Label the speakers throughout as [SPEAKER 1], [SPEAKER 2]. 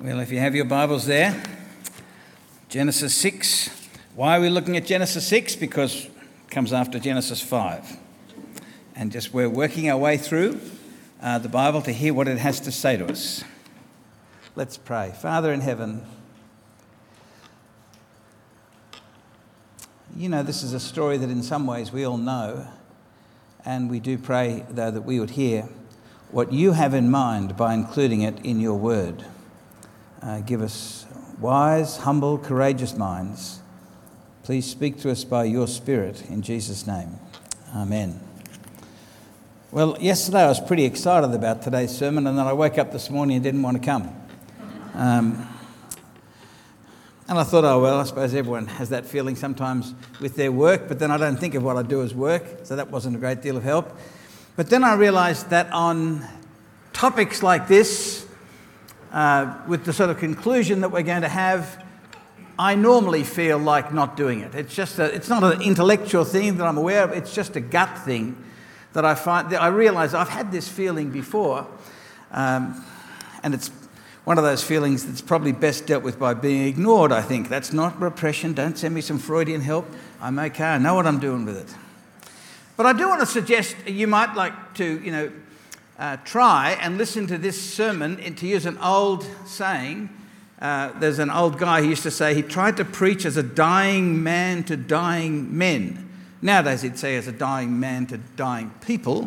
[SPEAKER 1] Well, if you have your Bibles there, Genesis 6. Why are we looking at Genesis 6? Because it comes after Genesis 5. And just we're working our way through the Bible to hear what it has to say to us. Let's pray. Father in heaven, you know this is a story that in some ways we all know, and we do pray, though, that we would hear what you have in mind by including it in your word. Give us wise, humble, courageous minds. Please speak to us by your Spirit, in Jesus' name. Amen. Well, yesterday I was pretty excited about today's sermon, and then I woke up this morning and didn't want to come. And I thought, oh, well, I suppose everyone has that feeling sometimes with their work, but then I don't think of what I do as work, so that wasn't a great deal of help. But then I realised that on topics like this, with the sort of conclusion that we're going to have, I normally feel like not doing it. It's not an intellectual thing that I'm aware of, it's just a gut thing that I find, that I realise I've had this feeling before, and it's one of those feelings that's probably best dealt with by being ignored, I think. That's not repression, don't send me some Freudian help, I'm okay, I know what I'm doing with it. But I do want to suggest you might like to, try and listen to this sermon, and to use an old saying. There's an old guy who used to say he tried to preach as a dying man to dying men. Nowadays he'd say as a dying man to dying people.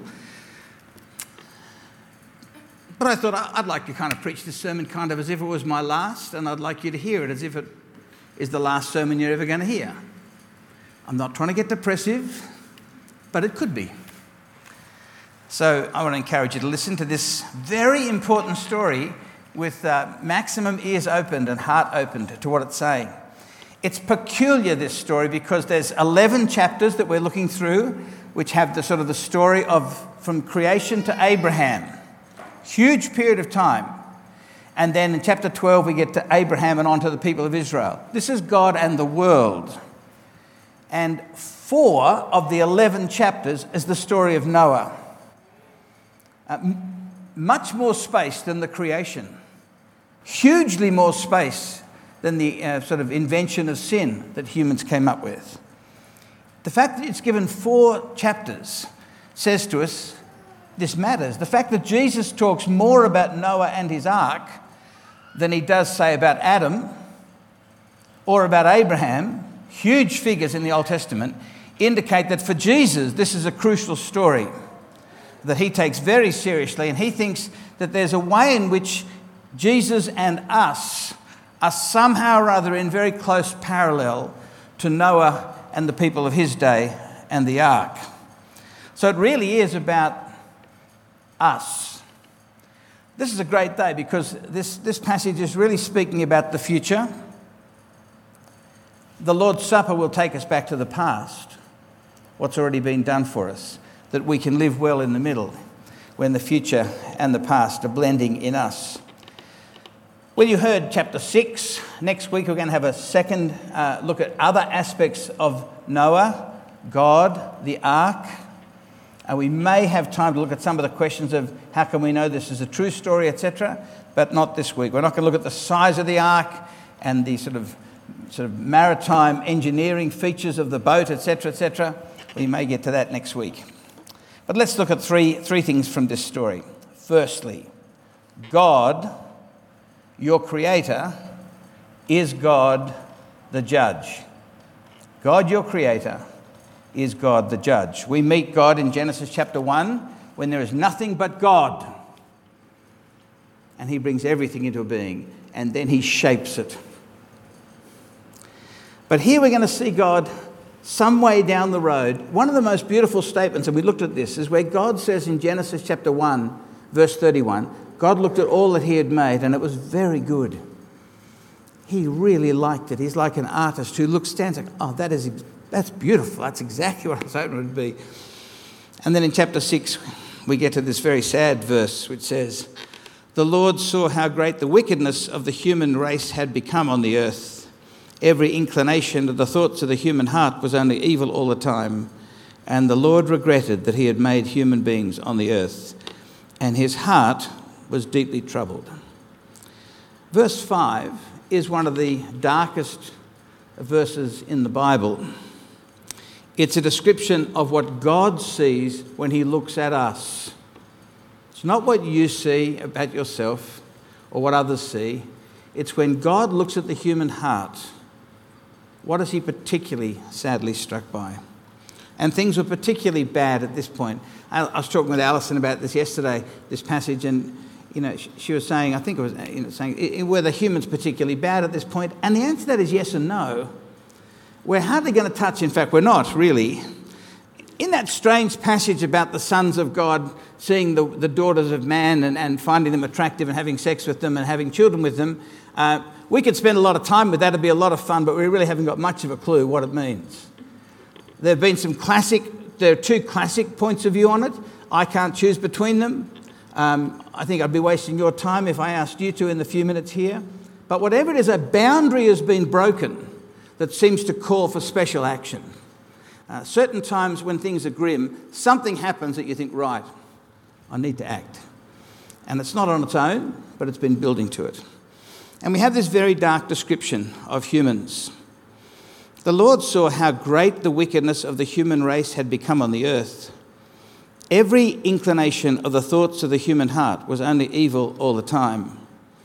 [SPEAKER 1] But I thought I'd like to kind of preach this sermon kind of as if it was my last, and I'd like you to hear it as if it is the last sermon you're ever going to hear. I'm not trying to get depressive, but it could be. So I want to encourage you to listen to this very important story with maximum ears opened and heart opened to what it's saying. It's peculiar, this story, because there's 11 chapters that we're looking through which have the sort of the story of from creation to Abraham. Huge period of time. And then in chapter 12 we get to Abraham and on to the people of Israel. This is God and the world. And 4 of the 11 chapters is the story of Noah. Much more space than the creation. Hugely more space than the sort of invention of sin that humans came up with. The fact that it's given 4 chapters says to us this matters. The fact that Jesus talks more about Noah and his ark than he does, say, about Adam or about Abraham, huge figures in the Old Testament, indicate that for Jesus this is a crucial story that he takes very seriously, and he thinks that there's a way in which Jesus and us are somehow or other in very close parallel to Noah and the people of his day and the ark. So it really is about us. This is a great day because this passage is really speaking about the future. The Lord's Supper will take us back to the past, what's already been done for us, that we can live well in the middle when the future and the past are blending in us. Well, you heard chapter 6. Next week we're going to have a second look at other aspects of Noah, God, the ark. And we may have time to look at some of the questions of how can we know this is a true story, etc., but not this week. We're not going to look at the size of the ark and the sort of maritime engineering features of the boat, etc., etc. We may get to that next week. But let's look at three things from this story. Firstly, God, your creator, is God the judge. God, your creator, is God the judge. We meet God in Genesis chapter 1 when there is nothing but God. And he brings everything into being, and then he shapes it. But here we're going to see God some way down the road. One of the most beautiful statements, and we looked at this, is where God says in Genesis chapter 1, verse 31, God looked at all that he had made and it was very good. He really liked it. He's like an artist who stands like, oh, that's beautiful. That's exactly what I was hoping it would be. And then in chapter 6, we get to this very sad verse which says, the Lord saw how great the wickedness of the human race had become on the earth. Every inclination of the thoughts of the human heart was only evil all the time. And the Lord regretted that he had made human beings on the earth, and his heart was deeply troubled. Verse 5 is one of the darkest verses in the Bible. It's a description of what God sees when he looks at us. It's not what you see about yourself or what others see. It's when God looks at the human heart. What is he particularly sadly struck by? And things were particularly bad at this point. I was talking with Alison about this yesterday, this passage, and she was saying, I think it was saying, were the humans particularly bad at this point? And the answer to that is yes and no. We're hardly going to touch, in fact, we're not really. In that strange passage about the sons of God seeing the daughters of man and finding them attractive and having sex with them and having children with them, we could spend a lot of time with that. It'd be a lot of fun, but we really haven't got much of a clue what it means. There are two classic points of view on it. I can't choose between them. I think I'd be wasting your time if I asked you to in the few minutes here. But whatever it is, a boundary has been broken that seems to call for special action. Certain times when things are grim, something happens that you think, right, I need to act. And it's not on its own, but it's been building to it. And we have this very dark description of humans. The Lord saw how great the wickedness of the human race had become on the earth. Every inclination of the thoughts of the human heart was only evil all the time.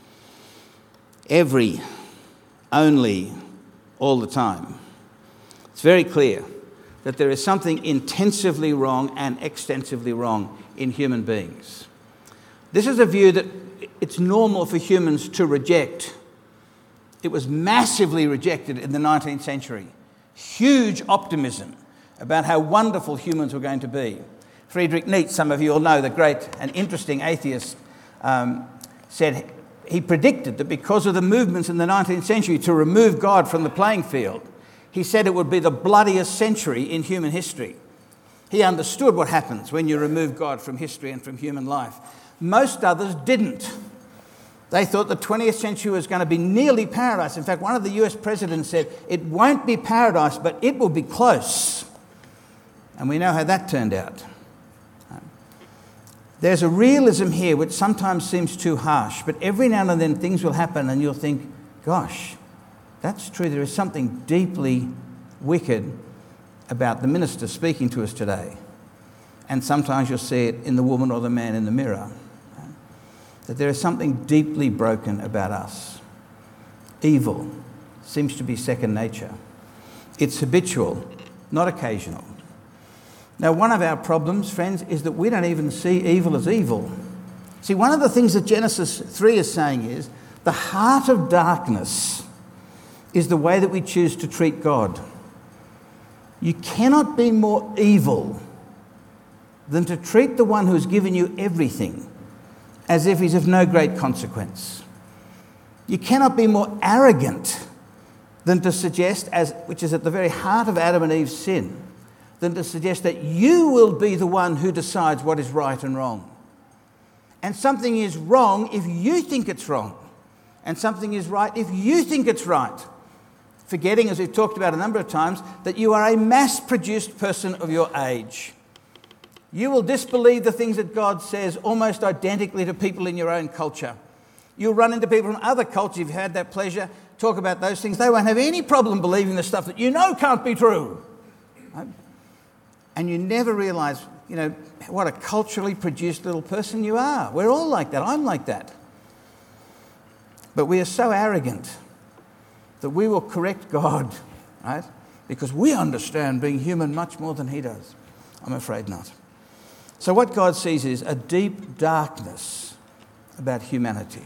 [SPEAKER 1] Only, all the time. It's very clear that there is something intensively wrong and extensively wrong in human beings. This is a view that it's normal for humans to reject. It was massively rejected in the 19th century. Huge optimism about how wonderful humans were going to be. Friedrich Nietzsche, some of you all know, the great and interesting atheist, said he predicted that because of the movements in the 19th century to remove God from the playing field, he said it would be the bloodiest century in human history. He understood what happens when you remove God from history and from human life. Most others didn't. They thought the 20th century was going to be nearly paradise. In fact, one of the US presidents said, it won't be paradise, but it will be close. And we know how that turned out. There's a realism here which sometimes seems too harsh, but every now and then things will happen and you'll think, gosh, that's true. There is something deeply wicked about the minister speaking to us today. And sometimes you'll see it in the woman or the man in the mirror. That there is something deeply broken about us. Evil seems to be second nature. It's habitual, not occasional. Now, one of our problems, friends, is that we don't even see evil as evil. See, one of the things that Genesis 3 is saying is the heart of darkness is the way that we choose to treat God. You cannot be more evil than to treat the one who has given you everything as if he's of no great consequence. You cannot be more arrogant than to suggest, which is at the very heart of Adam and Eve's sin, than to suggest that you will be the one who decides what is right and wrong. And something is wrong if you think it's wrong. And something is right if you think it's right. Forgetting, as we've talked about a number of times, that you are a mass-produced person of your age. You will disbelieve the things that God says almost identically to people in your own culture. You'll run into people from other cultures, if you've had that pleasure, talk about those things. They won't have any problem believing the stuff that you know can't be true. Right? And you never realise, what a culturally produced little person you are. We're all like that. I'm like that. But we are so arrogant that we will correct God, right? Because we understand being human much more than he does. I'm afraid not. So what God sees is a deep darkness about humanity.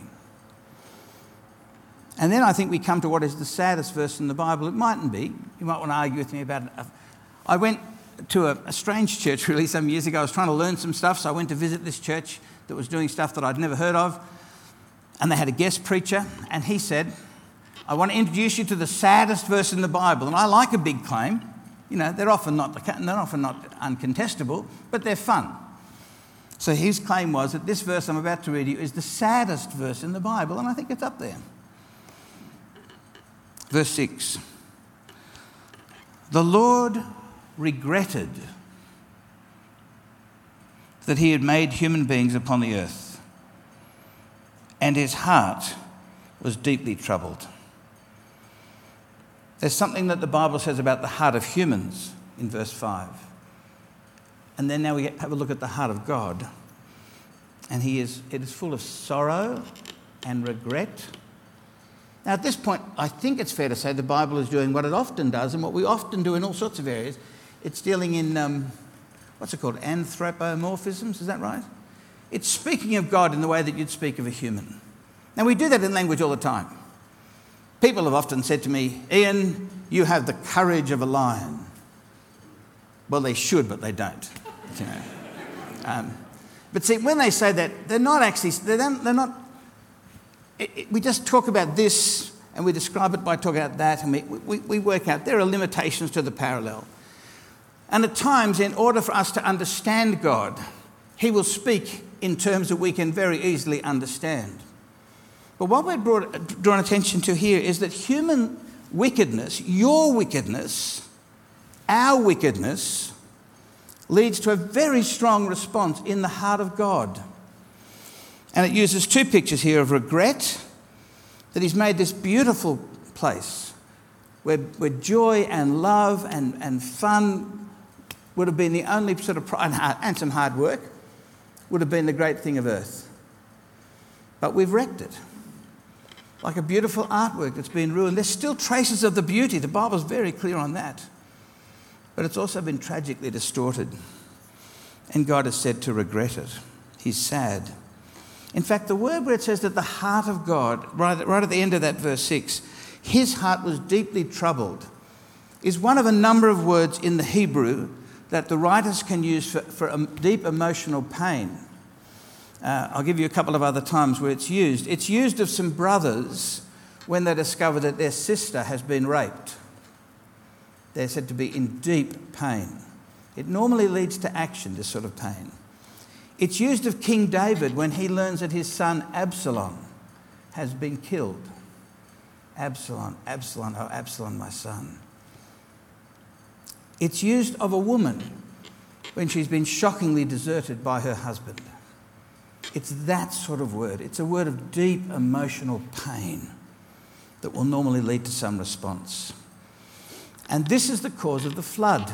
[SPEAKER 1] And then I think we come to what is the saddest verse in the Bible. It mightn't be. You might want to argue with me about it. I went to a strange church really some years ago. I was trying to learn some stuff, so I went to visit this church that was doing stuff that I'd never heard of. And they had a guest preacher, and he said, I want to introduce you to the saddest verse in the Bible. And I like a big claim. They're often not uncontestable, but they're fun. So his claim was that this verse I'm about to read you is the saddest verse in the Bible, and I think it's up there. Verse 6. The Lord regretted that he had made human beings upon the earth, and his heart was deeply troubled. There's something that the Bible says about the heart of humans in verse 5. And then now we have a look at the heart of God. And it is full of sorrow and regret. Now at this point, I think it's fair to say the Bible is doing what it often does and what we often do in all sorts of areas. It's dealing in, what's it called, anthropomorphisms, is that right? It's speaking of God in the way that you'd speak of a human. Now we do that in language all the time. People have often said to me, Ian, you have the courage of a lion. Well, they should, but they don't. You know. But see, when they say that, they're not actually, we just talk about this and we describe it by talking about that, and we work out there are limitations to the parallel. And at times, in order for us to understand God, he will speak in terms that we can very easily understand. But what we're drawn attention to here is that human wickedness, your wickedness, our wickedness, leads to a very strong response in the heart of God. And it uses two pictures here of regret, that he's made this beautiful place where joy and love and fun would have been the only sort of, and some hard work, would have been the great thing of earth. But we've wrecked it. Like a beautiful artwork that's been ruined. There's still traces of the beauty. The Bible's very clear on that. But it's also been tragically distorted. And God has said to regret it. He's sad. In fact, the word where it says that the heart of God, right at the end of that verse 6, his heart was deeply troubled, is one of a number of words in the Hebrew that the writers can use for a deep emotional pain. I'll give you a couple of other times where it's used. It's used of some brothers when they discover that their sister has been raped. They're said to be in deep pain. It normally leads to action, this sort of pain. It's used of King David when he learns that his son Absalom has been killed. Absalom, Absalom, oh Absalom, my son. It's used of a woman when she's been shockingly deserted by her husband. It's that sort of word. It's a word of deep emotional pain that will normally lead to some response. And this is the cause of the flood.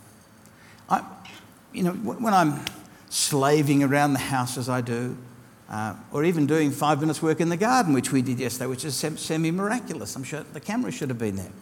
[SPEAKER 1] When I'm slaving around the house as I do, or even doing 5 minutes work in the garden, which we did yesterday, which is semi-miraculous. I'm sure the camera should have been there.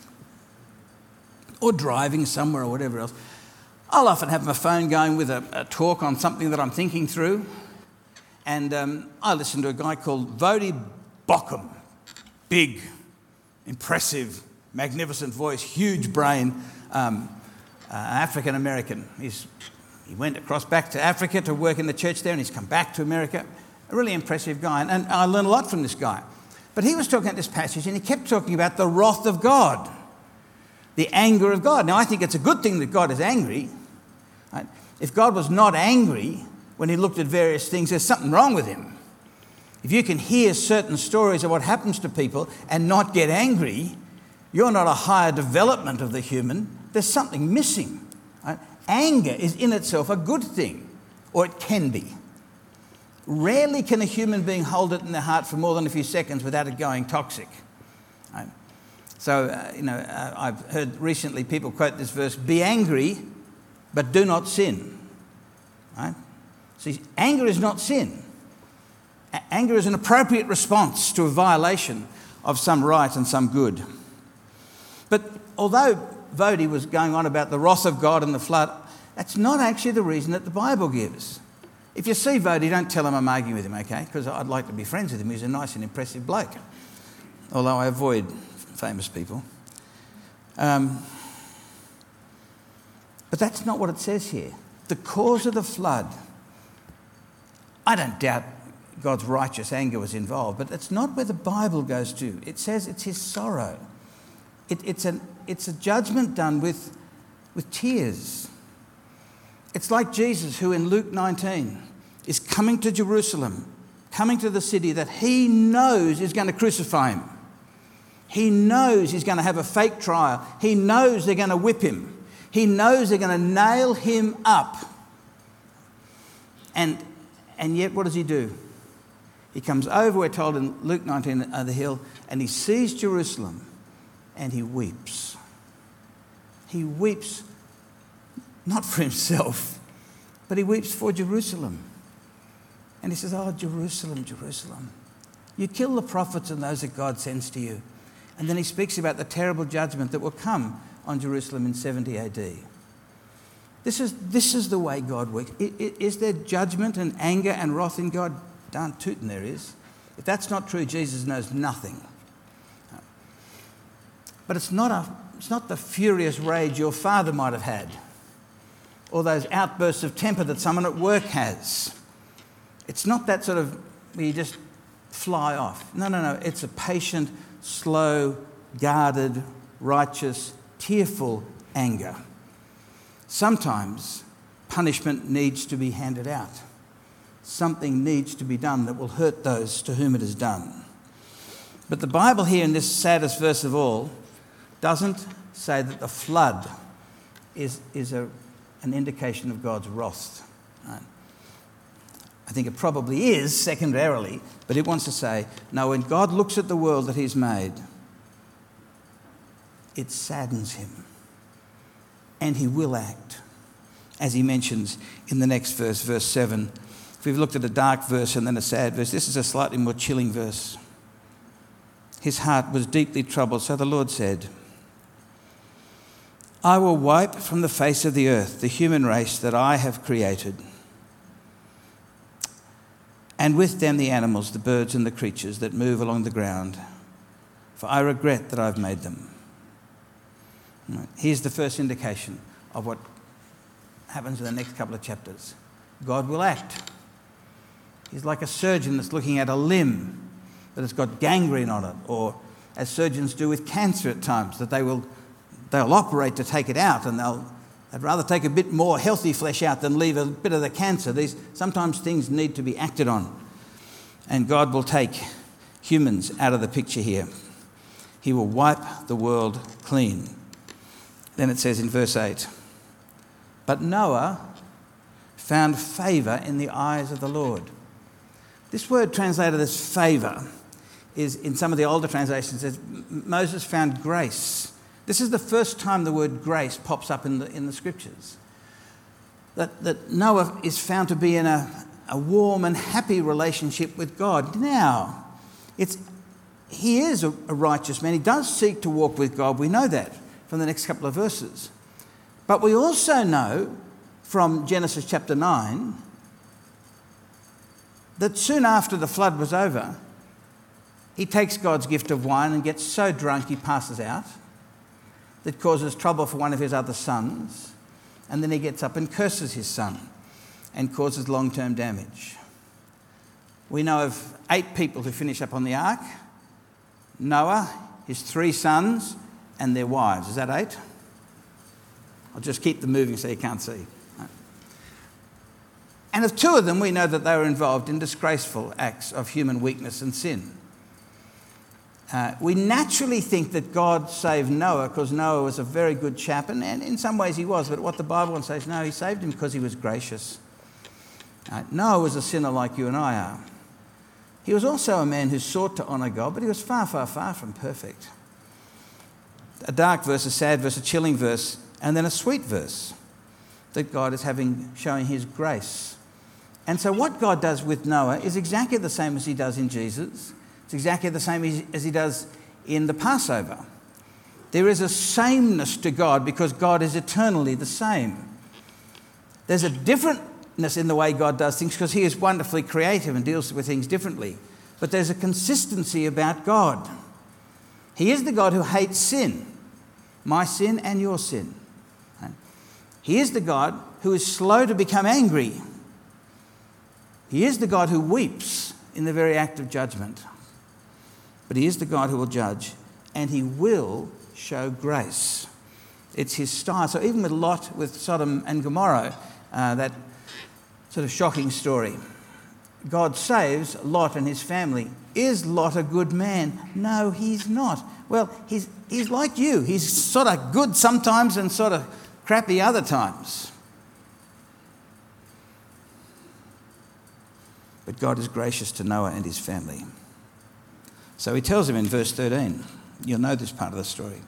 [SPEAKER 1] Or driving somewhere or whatever else. I'll often have my phone going with a talk on something that I'm thinking through. And I listened to a guy called Vodi Bockham. Big, impressive, magnificent voice, huge brain, African-American. He went across back to Africa to work in the church there, and he's come back to America. A really impressive guy. And I learned a lot from this guy. But he was talking about this passage, and he kept talking about the wrath of God, the anger of God. Now, I think it's a good thing that God is angry. Right? If God was not angry when he looked at various things, there's something wrong with him. If you can hear certain stories of what happens to people and not get angry, you're not a higher development of the human. There's something missing. Right? Anger is in itself a good thing, or it can be. Rarely can a human being hold it in their heart for more than a few seconds without it going toxic. Right? So, I've heard recently people quote this verse, be angry, but do not sin. Right? See, anger is not sin. Anger is an appropriate response to a violation of some right and some good. But although Vodi was going on about the wrath of God and the flood, that's not actually the reason that the Bible gives. If you see Vodi, don't tell him I'm arguing with him, okay? Because I'd like to be friends with him. He's a nice and impressive bloke. Although I avoid famous people. But that's not what it says here. The cause of the flood, I don't doubt God's righteous anger was involved, but that's not where the Bible goes to. It says it's his sorrow. It's a judgment done with tears. It's like Jesus, who in Luke 19 is coming to Jerusalem, coming to the city that he knows is going to crucify him. He knows he's going to have a fake trial. He knows they're going to whip him. He knows they're going to nail him up. And yet what does he do? He comes over, we're told in Luke 19, the hill, and he sees Jerusalem and he weeps. He weeps not for himself, but he weeps for Jerusalem. And he says, oh, Jerusalem, Jerusalem, you kill the prophets and those that God sends to you. And then he speaks about the terrible judgment that will come on Jerusalem in 70 AD. This is the way God works. Is there judgment and anger and wrath in God? Darn tootin' there is. If that's not true, Jesus knows nothing. But it's not the furious rage your father might have had, or those outbursts of temper that someone at work has. It's not that sort of where you just fly off. No. It's a patient, slow, guarded, righteous, tearful anger. Sometimes punishment needs to be handed out. Something needs to be done that will hurt those to whom it is done. But the Bible here in this saddest verse of all doesn't say that the flood is an indication of God's wrath. Right? I think it probably is secondarily, but it wants to say, no, when God looks at the world that he's made, it saddens him. And he will act, as he mentions in the next verse, verse 7. If we've looked at a dark verse and then a sad verse, this is a slightly more chilling verse. His heart was deeply troubled, so the Lord said, I will wipe from the face of the earth the human race that I have created, and with them the animals, the birds and the creatures that move along the ground, for I regret that I've made them. Here's the first indication of what happens in the next couple of chapters. God will act. He's like a surgeon that's looking at a limb that has got gangrene on it, or as surgeons do with cancer at times, that they'll operate to take it out, and they'd rather take a bit more healthy flesh out than leave a bit of the cancer. Sometimes things need to be acted on, and God will take humans out of the picture here. He will wipe the world clean. Then it says in verse 8, but Noah found favour in the eyes of the Lord. This word translated as favour is, in some of the older translations, says Moses found grace. This is the first time the word grace pops up in the scriptures. That Noah is found to be in a warm and happy relationship with God. Now, he is a righteous man. He does seek to walk with God. We know that from the next couple of verses. But we also know from Genesis chapter 9 that soon after the flood was over, he takes God's gift of wine and gets so drunk he passes out. That causes trouble for one of his other sons. And then he gets up and curses his son and causes long-term damage. We know of 8 people who finish up on the ark. Noah, his 3 sons, and their wives. Is that 8? I'll just keep them moving so you can't see. And of 2 of them, we know that they were involved in disgraceful acts of human weakness and sin. We naturally think that God saved Noah because Noah was a very good chap, and in some ways he was, but what the Bible says, no, he saved him because he was gracious. Noah was a sinner like you and I are. He was also a man who sought to honour God, but he was far, far, far from perfect. A dark verse, a sad verse, a chilling verse, and then a sweet verse that God is showing his grace. And so what God does with Noah is exactly the same as he does in Jesus. It's exactly the same as he does in the Passover. There is a sameness to God because God is eternally the same. There's a differentness in the way God does things because he is wonderfully creative and deals with things differently. But there's a consistency about God. He is the God who hates sin, my sin and your sin. He is the God who is slow to become angry. He is the God who weeps in the very act of judgment. But he is the God who will judge, and he will show grace. It's his style. So even with Lot, with Sodom and Gomorrah, that sort of shocking story, God saves Lot and his family. Is Lot a good man? No, he's not. Well, he's like you. He's sort of good sometimes and sort of crappy other times. But but God is gracious to Noah and his family. So he tells him in verse 13, you'll know this part of the story.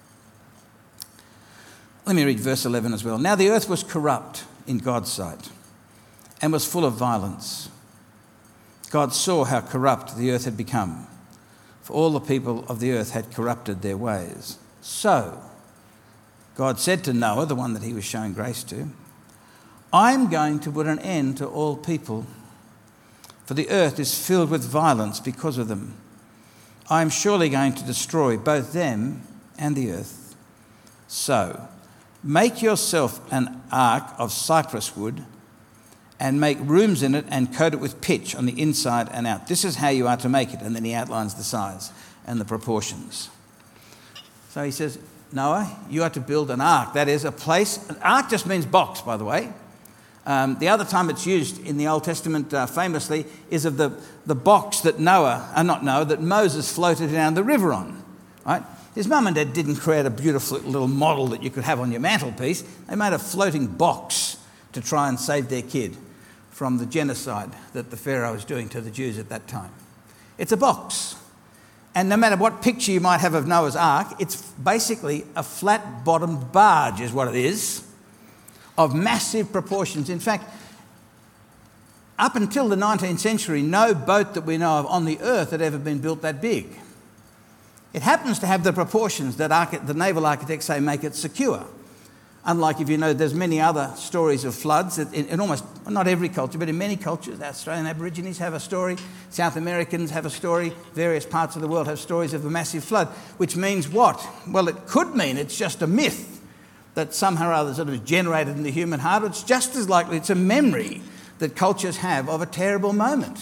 [SPEAKER 1] Let me read verse 11 as well. Now the earth was corrupt in God's sight and was full of violence. God saw how corrupt the earth had become, for all the people of the earth had corrupted their ways. So God said to Noah, the one that he was showing grace to, I'm going to put an end to all people, for the earth is filled with violence because of them. I am surely going to destroy both them and the earth. So make yourself an ark of cypress wood and make rooms in it and coat it with pitch on the inside and out. This is how you are to make it. And then he outlines the size and the proportions. So he says, Noah, you are to build an ark. That is a place. An ark just means box, by the way. The other time it's used in the Old Testament famously is of the box that that Moses floated down the river on. Right? His mum and dad didn't create a beautiful little model that you could have on your mantelpiece. They made a floating box to try and save their kid from the genocide that the Pharaoh was doing to the Jews at that time. It's a box. And no matter what picture you might have of Noah's Ark, it's basically a flat-bottomed barge is what it is, of massive proportions. In fact, up until the 19th century, no boat that we know of on the earth had ever been built that big. It happens to have the proportions that the naval architects say make it secure. Unlike, if you know, there's many other stories of floods in almost, not every culture, but in many cultures. Australian Aborigines have a story, South Americans have a story, various parts of the world have stories of a massive flood, which means what? Well, it could mean it's just a myth that somehow or other sort of generated in the human heart. It's just as likely it's a memory that cultures have of a terrible moment.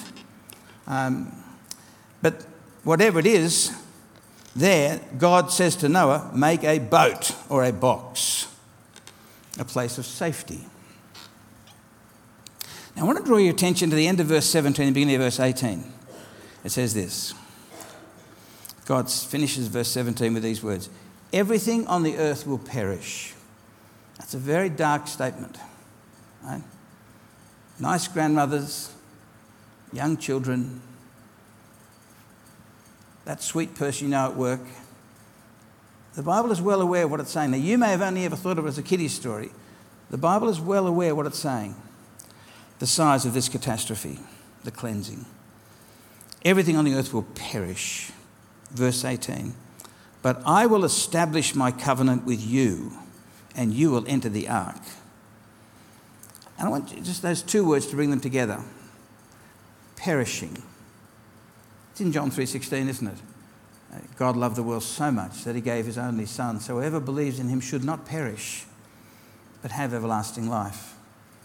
[SPEAKER 1] But whatever it is, there, God says to Noah, make a boat or a box, a place of safety. Now, I want to draw your attention to the end of verse 17 and beginning of verse 18. It says this. God finishes verse 17 with these words, everything on the earth will perish. That's a very dark statement. Right? Nice grandmothers, young children, that sweet person you know at work. The Bible is well aware of what it's saying. Now, you may have only ever thought of it as a kiddie story. The Bible is well aware of what it's saying. The size of this catastrophe, the cleansing. Everything on the earth will perish. Verse 18. But I will establish my covenant with you, and you will enter the ark. And I want just those two words to bring them together. Perishing. It's in John 3:16, isn't it? God loved the world so much that he gave his only son, so whoever believes in him should not perish, but have everlasting life.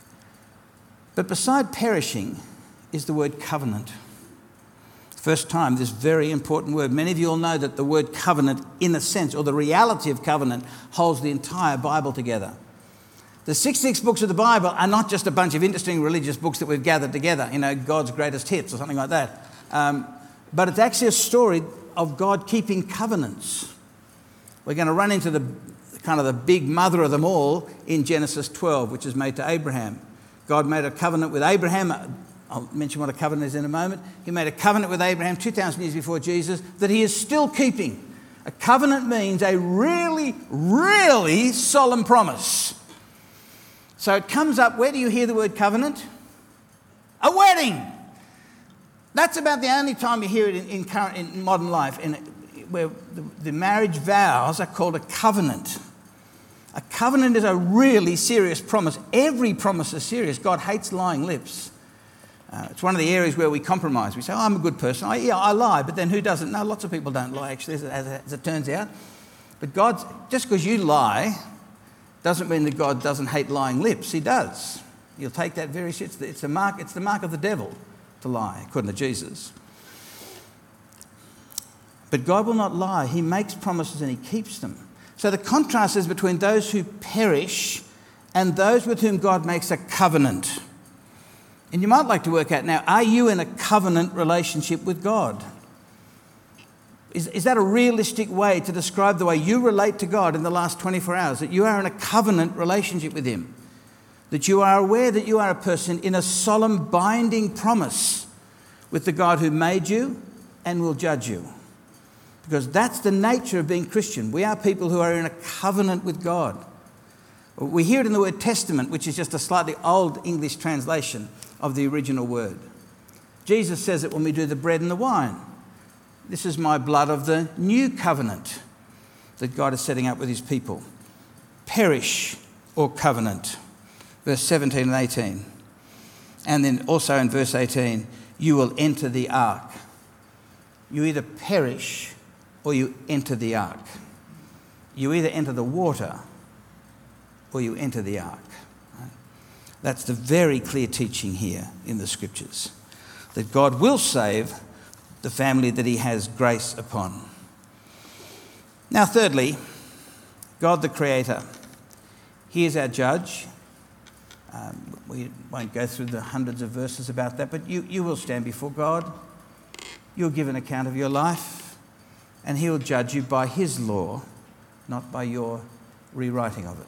[SPEAKER 1] But beside perishing is the word covenant. First time, this very important word. Many of you all know that the word covenant, in a sense, or the reality of covenant, holds the entire Bible together. The 66 books of the Bible are not just a bunch of interesting religious books that we've gathered together, God's greatest hits or something like that. But it's actually a story of God keeping covenants. We're going to run into the big mother of them all in Genesis 12, which is made to Abraham. God made a covenant with Abraham. I'll mention what a covenant is in a moment. He made a covenant with Abraham 2,000 years before Jesus that he is still keeping. A covenant means a really, really solemn promise. So it comes up, where do you hear the word covenant? A wedding. That's about the only time you hear it in modern life, where the marriage vows are called a covenant. A covenant is a really serious promise. Every promise is serious. God hates lying lips. It's one of the areas where we compromise. We say, I'm a good person. I lie, but then who doesn't? No, lots of people don't lie, actually, as it turns out. But just because you lie doesn't mean that God doesn't hate lying lips. He does. You'll take that very seriously. It's the mark of the devil to lie, according to Jesus. But God will not lie. He makes promises and he keeps them. So the contrast is between those who perish and those with whom God makes a covenant. And you might like to work out now, are you in a covenant relationship with God? Is that a realistic way to describe the way you relate to God in the last 24 hours, that you are in a covenant relationship with him? that you are aware that you are a person in a solemn binding promise with the God who made you and will judge you. Because that's the nature of being Christian. We are people who are in a covenant with God. We hear it in the word testament, which is just a slightly old English translation of the original word. Jesus says it when we do the bread and the wine. This is my blood of the new covenant that God is setting up with his people. Perish or covenant. Verse 17 and 18. And then also in verse 18, you will enter the ark. You either perish or you enter the ark. You either enter the water or you enter the ark. Right? That's the very clear teaching here in the scriptures, that God will save the family that he has grace upon. Now, thirdly, God the Creator. He is our judge. We won't go through the hundreds of verses about that, but you will stand before God. You'll give an account of your life, and he'll judge you by his law, not by your rewriting of it.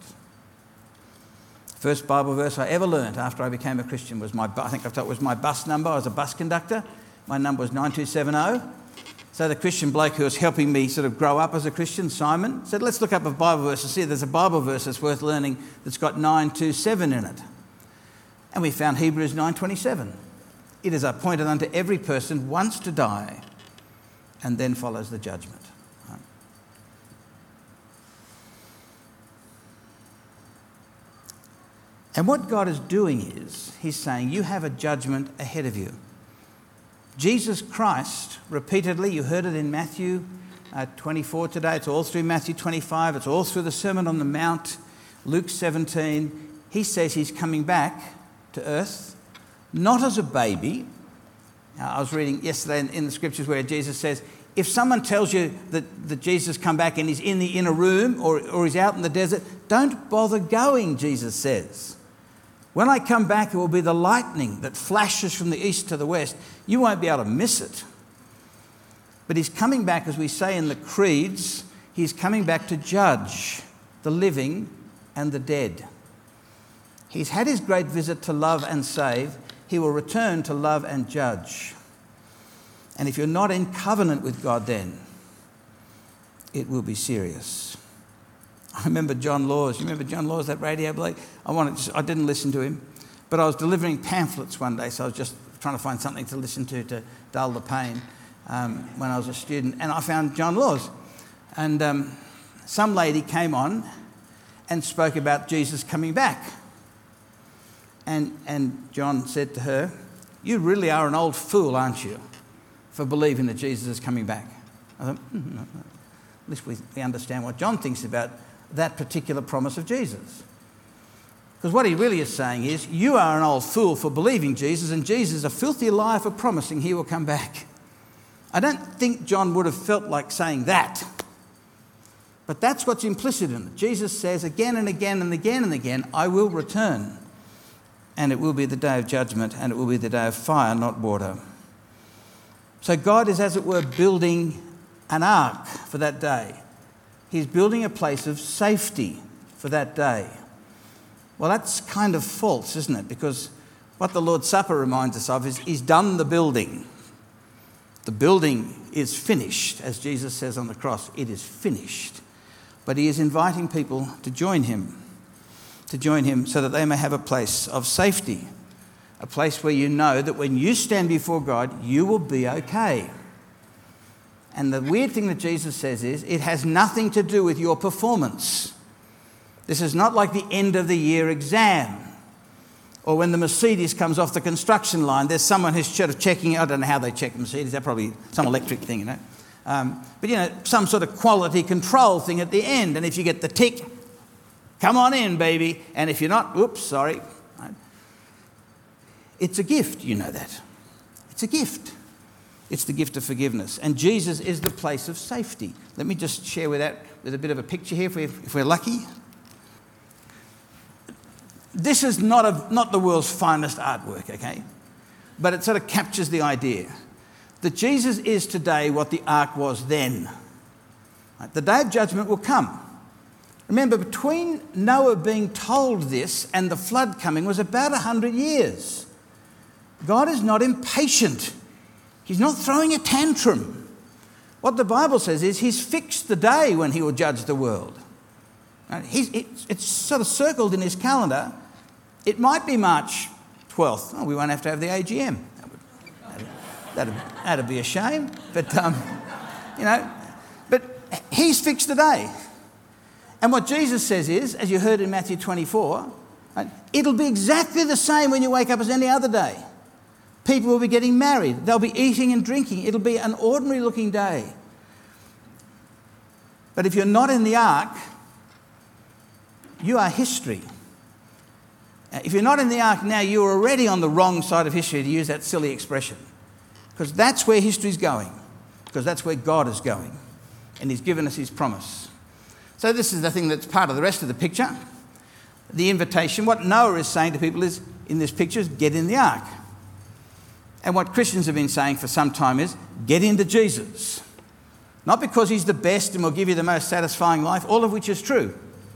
[SPEAKER 1] First Bible verse I ever learnt after I became a Christian was my bus number. I was a bus conductor. My number was 9270. So the Christian bloke who was helping me sort of grow up as a Christian, Simon, said, let's look up a Bible verse and see if there's a Bible verse that's worth learning that's got 927 in it. And we found Hebrews 9:27. It is appointed unto every person once to die, and then follows the judgment. Right? And what God is doing is, he's saying, you have a judgment ahead of you. Jesus Christ, repeatedly, you heard it in Matthew 24 today, it's all through Matthew 25, it's all through the Sermon on the Mount, Luke 17, he says he's coming back to earth, not as a baby. I was reading yesterday in the scriptures where Jesus says, if someone tells you that Jesus come back and he's in the inner room or he's out in the desert, don't bother going, Jesus says. When I come back, it will be the lightning that flashes from the east to the west. You won't be able to miss it. But he's coming back, as we say in the creeds, he's coming back to judge the living and the dead. He's had his great visit to love and save. He will return to love and judge. And if you're not in covenant with God then, it will be serious. I remember John Laws. You remember John Laws, that radio bloke? I didn't listen to him, but I was delivering pamphlets one day, so I was just trying to find something to listen to dull the pain when I was a student, and I found John Laws. And some lady came on and spoke about Jesus coming back. And John said to her, you really are an old fool, aren't you, for believing that Jesus is coming back. I thought, at least we understand what John thinks about that particular promise of Jesus. Because what he really is saying is, you are an old fool for believing Jesus, and Jesus is a filthy liar for promising he will come back. I don't think John would have felt like saying that. But that's what's implicit in it. Jesus says again and again and again and again, I will return. And it will be the day of judgment, and it will be the day of fire, not water. So God is, as it were, building an ark for that day. He's building a place of safety for that day. Well, that's kind of false, isn't it? Because what the Lord's Supper reminds us of is he's done the building. The building is finished, as Jesus says on the cross, it is finished. But he is inviting people to join him so that they may have a place of safety, a place where you know that when you stand before God, you will be okay. And the weird thing that Jesus says is, it has nothing to do with your performance. This is not like the end of the year exam, or when the Mercedes comes off the construction line, there's someone who's sort of checking, I don't know how they check the Mercedes, they're probably some electric thing, you know. But some sort of quality control thing at the end, and if you get the tick, come on in, baby. And if you're not, oops, sorry. Right? It's a gift, you know that. It's a gift. It's the gift of forgiveness. And Jesus is the place of safety. Let me just share with a bit of a picture here if we're lucky. This is not the world's finest artwork, okay? But it sort of captures the idea that Jesus is today what the ark was then. Right? The day of judgment will come. Remember, between Noah being told this and the flood coming was about 100 years. God is not impatient. He's not throwing a tantrum. What the Bible says is he's fixed the day when he will judge the world. Right? It's sort of circled in his calendar. It might be March 12th. Oh, we won't have to have the AGM. That'd be a shame. But, but he's fixed the day. And what Jesus says is, as you heard in Matthew 24, right, it'll be exactly the same when you wake up as any other day. People will be getting married. They'll be eating and drinking. It'll be an ordinary looking day. But if you're not in the ark, you are history. If you're not in the ark now, you're already on the wrong side of history, to use that silly expression. Because that's where history's going. Because that's where God is going. And he's given us his promise. So this is the thing that's part of the rest of the picture. The invitation. What Noah is saying to people is, in this picture, is get in the ark. And what Christians have been saying for some time is, get into Jesus. Not because he's the best and will give you the most satisfying life, all of which is true,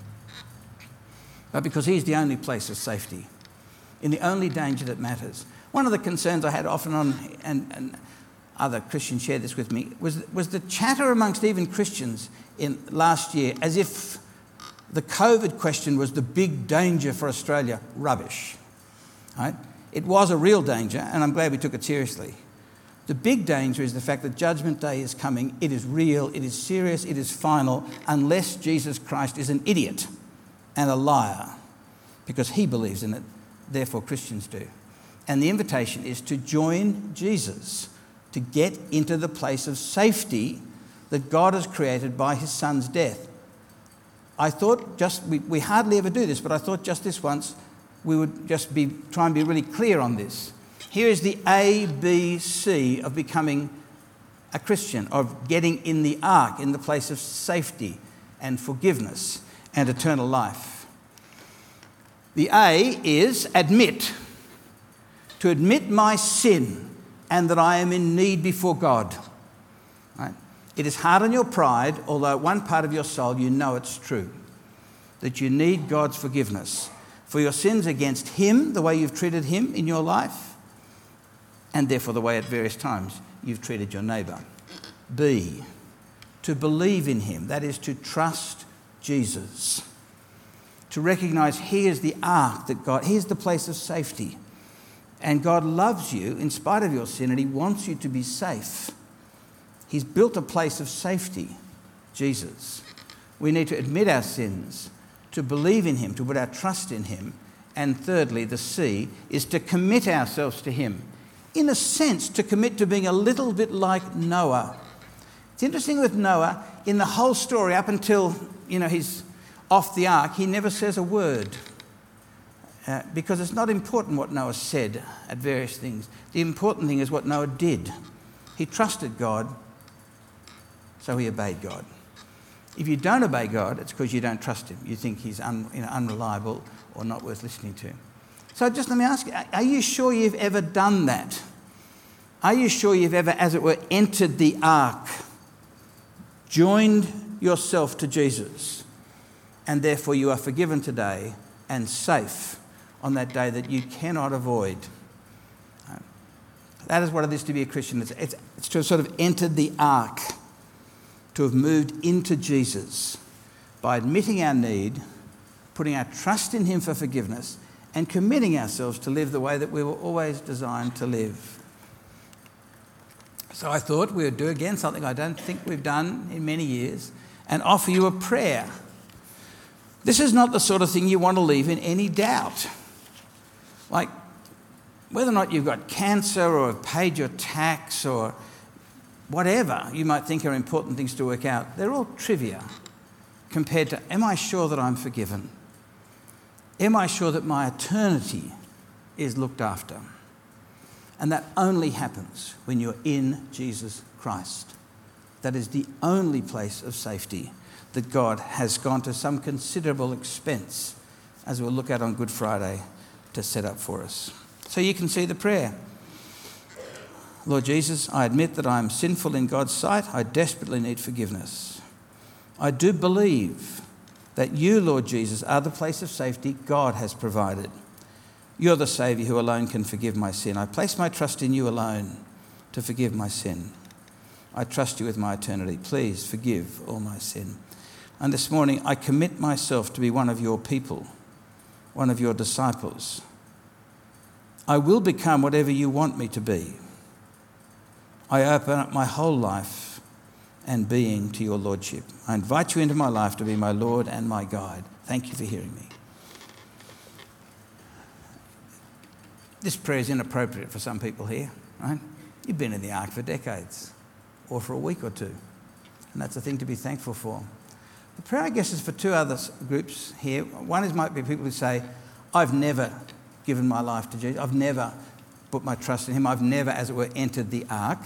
[SPEAKER 1] but because he's the only place of safety, in the only danger that matters. One of the concerns I had often on, and other Christians shared this with me, was the chatter amongst even Christians in last year, as if the COVID question was the big danger for Australia. Rubbish. Right? It was a real danger, and I'm glad we took it seriously. The big danger is the fact that Judgment Day is coming. It is real, it is serious, it is final, unless Jesus Christ is an idiot and a liar, because he believes in it, therefore Christians do. And the invitation is to join Jesus, to get into the place of safety that God has created by his son's death. I thought we hardly ever do this, but I thought just this once we would just try and be really clear on this. Here is the ABC of becoming a Christian, of getting in the ark, in the place of safety and forgiveness and eternal life. The A is admit. To admit my sin and that I am in need before God. Right? It is hard on your pride, although at one part of your soul you know it's true, that you need God's forgiveness for your sins against him, the way you've treated him in your life, and therefore the way at various times you've treated your neighbour. B, to believe in him, that is to trust Jesus, to recognise he is the ark that God, he is the place of safety, and God loves you in spite of your sin and he wants you to be safe. He's built a place of safety, Jesus. We need to admit our sins, to believe in him, to put our trust in him, and thirdly, the C, is to commit ourselves to him. In a sense, to commit to being a little bit like Noah. It's interesting with Noah, in the whole story up until, he's off the ark, he never says a word. Because it's not important what Noah said at various things. The important thing is what Noah did. He trusted God, so he obeyed God. If you don't obey God, it's because you don't trust him. You think he's unreliable or not worth listening to. So just let me ask you, are you sure you've ever done that? Are you sure you've ever, as it were, entered the ark, joined yourself to Jesus, and therefore you are forgiven today and safe on that day that you cannot avoid? That is what it is to be a Christian. It's to have sort of entered the ark, to have moved into Jesus by admitting our need, putting our trust in him for forgiveness, and committing ourselves to live the way that we were always designed to live. So I thought we would do again something I don't think we've done in many years, and offer you a prayer. This is not the sort of thing you want to leave in any doubt. Like whether or not you've got cancer or have paid your tax or whatever you might think are important things to work out, they're all trivia compared to, am I sure that I'm forgiven? Am I sure that my eternity is looked after? And that only happens when you're in Jesus Christ. That is the only place of safety that God has gone to some considerable expense, as we'll look at on Good Friday, to set up for us. So you can see the prayer. Lord Jesus, I admit that I am sinful in God's sight. I desperately need forgiveness. I do believe that you, Lord Jesus, are the place of safety God has provided. You're the Saviour who alone can forgive my sin. I place my trust in you alone to forgive my sin. I trust you with my eternity. Please forgive all my sin. And this morning, I commit myself to be one of your people, one of your disciples. I will become whatever you want me to be. I open up my whole life and being to your Lordship. I invite you into my life to be my Lord and my guide. Thank you for hearing me. This prayer is inappropriate for some people here, right? You've been in the ark for decades, or for a week or two, and that's a thing to be thankful for. The prayer, I guess, is for two other groups here. One might be people who say, I've never given my life to Jesus. I've never put my trust in him. I've never, as it were, entered the ark.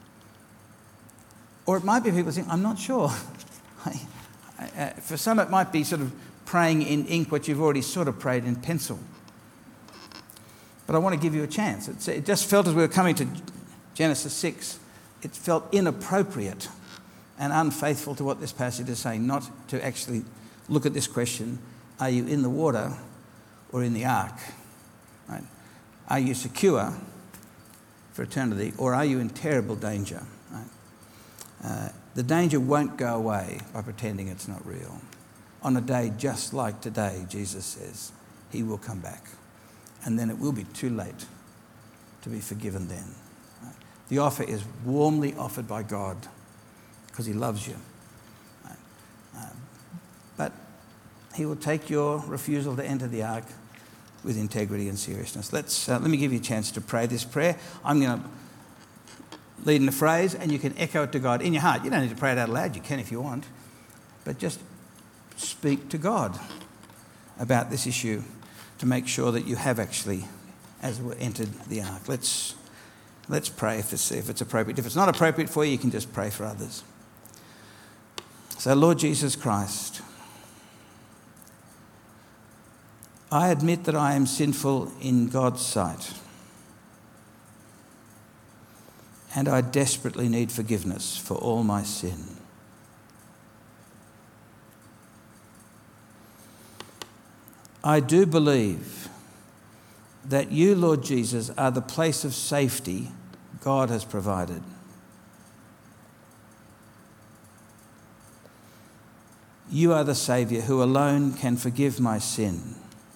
[SPEAKER 1] Or it might be people saying, I'm not sure. For some, it might be sort of praying in ink what you've already sort of prayed in pencil. But I want to give you a chance. It just felt as we were coming to Genesis 6, it felt inappropriate and unfaithful to what this passage is saying, not to actually look at this question, are you in the water or in the ark? Right? Are you secure for eternity, or are you in terrible danger? Right? The danger won't go away by pretending it's not real. On a day just like today, Jesus says, he will come back. And then it will be too late to be forgiven then. Right? The offer is warmly offered by God because he loves you. Right? But he will take your refusal to enter the ark with integrity and seriousness. Let me give you a chance to pray this prayer. I'm going to lead in a phrase, and you can echo it to God in your heart. You don't need to pray it out loud. You can if you want. But just speak to God about this issue to make sure that you have actually, as it were, entered the ark. Let's pray if it's appropriate. If it's not appropriate for you, you can just pray for others. So, Lord Jesus Christ, I admit that I am sinful in God's sight, and I desperately need forgiveness for all my sin. I do believe that you, Lord Jesus, are the place of safety God has provided. You are the Saviour who alone can forgive my sin.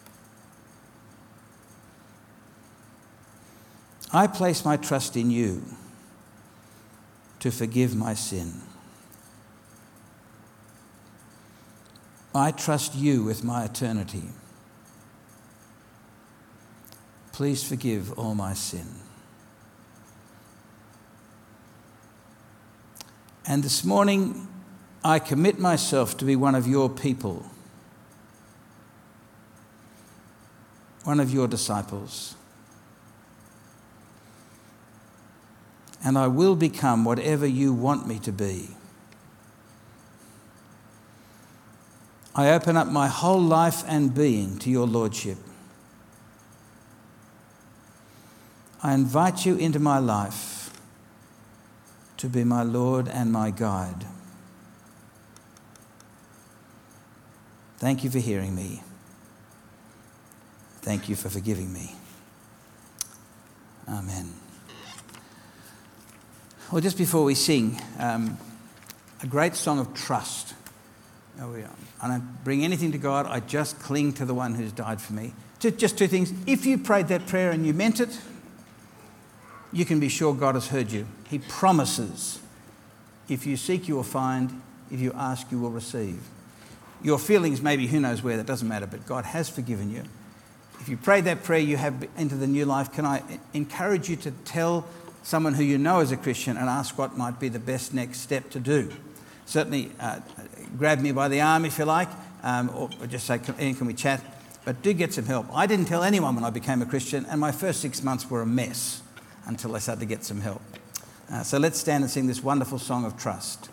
[SPEAKER 1] I place my trust in you to forgive my sin. I trust you with my eternity. Please forgive all my sin. And this morning, I commit myself to be one of your people, one of your disciples. And I will become whatever you want me to be. I open up my whole life and being to your Lordship. I invite you into my life to be my Lord and my guide. Thank you for hearing me. Thank you for forgiving me. Amen. Well, just before we sing, a great song of trust. I don't bring anything to God. I just cling to the one who's died for me. Just two things. If you prayed that prayer and you meant it, you can be sure God has heard you. He promises, if you seek, you will find. If you ask, you will receive. Your feelings, maybe who knows where, that doesn't matter, but God has forgiven you. If you prayed that prayer, you have entered the new life. Can I encourage you to tell someone who you know is a Christian and ask what might be the best next step to do? Certainly grab me by the arm if you like, or just say, Ian, can we chat? But do get some help. I didn't tell anyone when I became a Christian, and my first 6 months were a mess until I started to get some help. So let's stand and sing this wonderful song of trust.